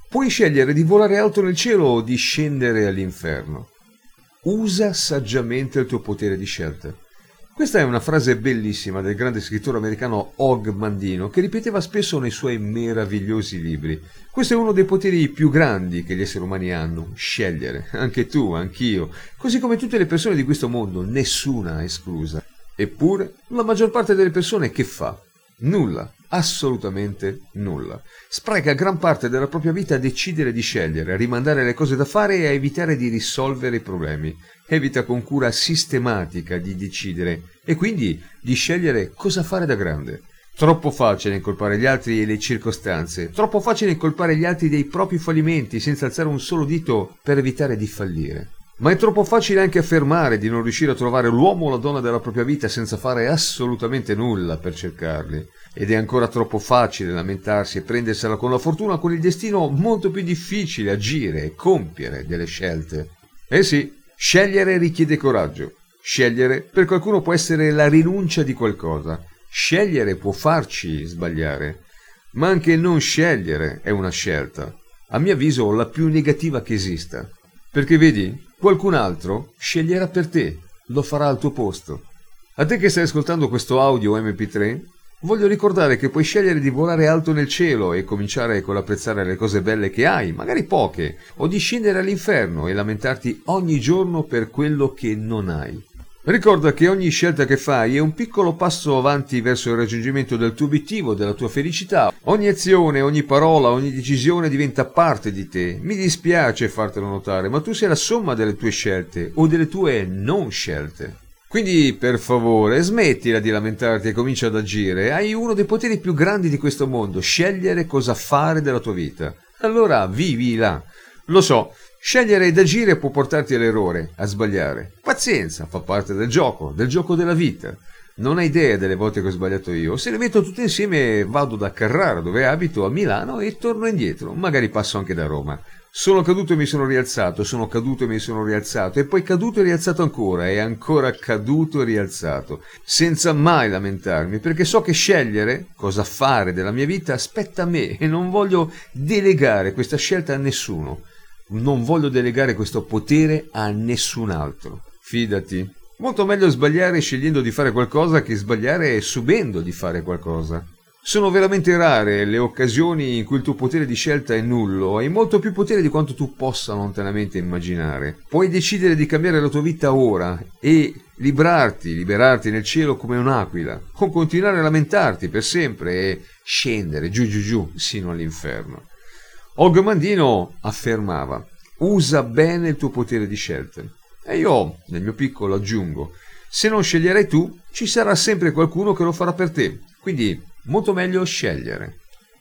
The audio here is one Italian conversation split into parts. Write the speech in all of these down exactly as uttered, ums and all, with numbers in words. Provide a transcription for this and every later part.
Puoi scegliere di volare alto nel cielo o di scendere all'inferno. Usa saggiamente il tuo potere di scelta. Questa è una frase bellissima del grande scrittore americano Og Mandino, che ripeteva spesso nei suoi meravigliosi libri. Questo è uno dei poteri più grandi che gli esseri umani hanno, scegliere. Anche tu, anch'io, così come tutte le persone di questo mondo, nessuna esclusa. Eppure, la maggior parte delle persone che fa? Nulla, assolutamente nulla. Spreca gran parte della propria vita a decidere di scegliere, a rimandare le cose da fare e a evitare di risolvere i problemi. Evita con cura sistematica di decidere e quindi di scegliere cosa fare da grande. Troppo facile incolpare gli altri e le circostanze, troppo facile incolpare gli altri dei propri fallimenti senza alzare un solo dito per evitare di fallire. Ma è troppo facile anche affermare di non riuscire a trovare l'uomo o la donna della propria vita senza fare assolutamente nulla per cercarli. Ed è ancora troppo facile lamentarsi e prendersela con la fortuna con il destino molto più difficile agire e compiere delle scelte. Eh sì, scegliere richiede coraggio. Scegliere per qualcuno può essere la rinuncia di qualcosa. Scegliere può farci sbagliare. Ma anche non scegliere è una scelta. A mio avviso la più negativa che esista. Perché vedi, qualcun altro sceglierà per te, lo farà al tuo posto. A te che stai ascoltando questo audio emme pi tre, voglio ricordare che puoi scegliere di volare alto nel cielo e cominciare con l'apprezzare le cose belle che hai, magari poche, o di scendere all'inferno e lamentarti ogni giorno per quello che non hai. Ricorda che ogni scelta che fai è un piccolo passo avanti verso il raggiungimento del tuo obiettivo, della tua felicità. Ogni azione, ogni parola, ogni decisione diventa parte di te. Mi dispiace fartelo notare, ma tu sei la somma delle tue scelte o delle tue non scelte. Quindi, per favore, smettila di lamentarti e comincia ad agire. Hai uno dei poteri più grandi di questo mondo, scegliere cosa fare della tua vita. Allora, vivila. Lo so. Scegliere ed agire può portarti all'errore, a sbagliare. Pazienza, fa parte del gioco, del gioco della vita. Non hai idea delle volte che ho sbagliato io. Se le metto tutte insieme vado da Carrara, dove abito, a Milano e torno indietro. Magari passo anche da Roma. Sono caduto e mi sono rialzato, sono caduto e mi sono rialzato, e poi caduto e rialzato ancora, e ancora caduto e rialzato. Senza mai lamentarmi, perché so che scegliere cosa fare della mia vita spetta a me e non voglio delegare questa scelta a nessuno. Non voglio delegare questo potere a nessun altro. Fidati. Molto meglio sbagliare scegliendo di fare qualcosa che sbagliare subendo di fare qualcosa. Sono veramente rare le occasioni in cui il tuo potere di scelta è nullo. Hai molto più potere di quanto tu possa lontanamente immaginare. Puoi decidere di cambiare la tua vita ora e librarti, liberarti nel cielo come un'aquila, o continuare a lamentarti per sempre e scendere giù giù giù sino all'inferno. Og Mandino affermava: usa bene il tuo potere di scelta. E io, nel mio piccolo, aggiungo: se non sceglierai tu, ci sarà sempre qualcuno che lo farà per te. Quindi, molto meglio scegliere.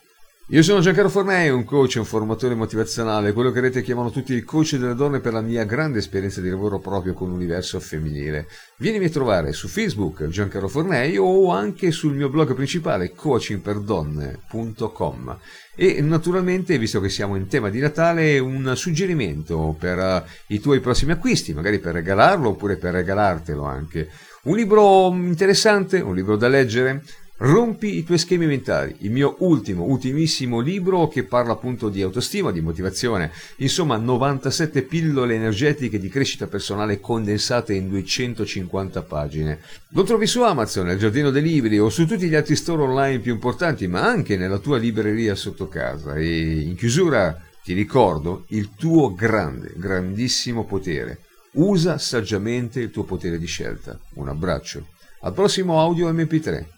Io sono Giancarlo Fornei, un coach e un formatore motivazionale, quello che rete chiamano tutti il coach delle donne per la mia grande esperienza di lavoro proprio con l'universo femminile. Vienimi a trovare su Facebook, Giancarlo Fornei, o anche sul mio blog principale, coaching per donne punto com. E naturalmente, visto che siamo in tema di Natale, un suggerimento per uh, i tuoi prossimi acquisti, magari per regalarlo oppure per regalartelo anche. Un libro interessante, un libro da leggere. Rompi i tuoi schemi mentali, il mio ultimo, ultimissimo libro che parla appunto di autostima, di motivazione, insomma novantasette pillole energetiche di crescita personale condensate in duecentocinquanta pagine. Lo trovi su Amazon, nel giardino dei libri o su tutti gli altri store online più importanti, ma anche nella tua libreria sotto casa. E in chiusura ti ricordo il tuo grande, grandissimo potere. Usa saggiamente il tuo potere di scelta. Un abbraccio. Al prossimo audio emme pi tre.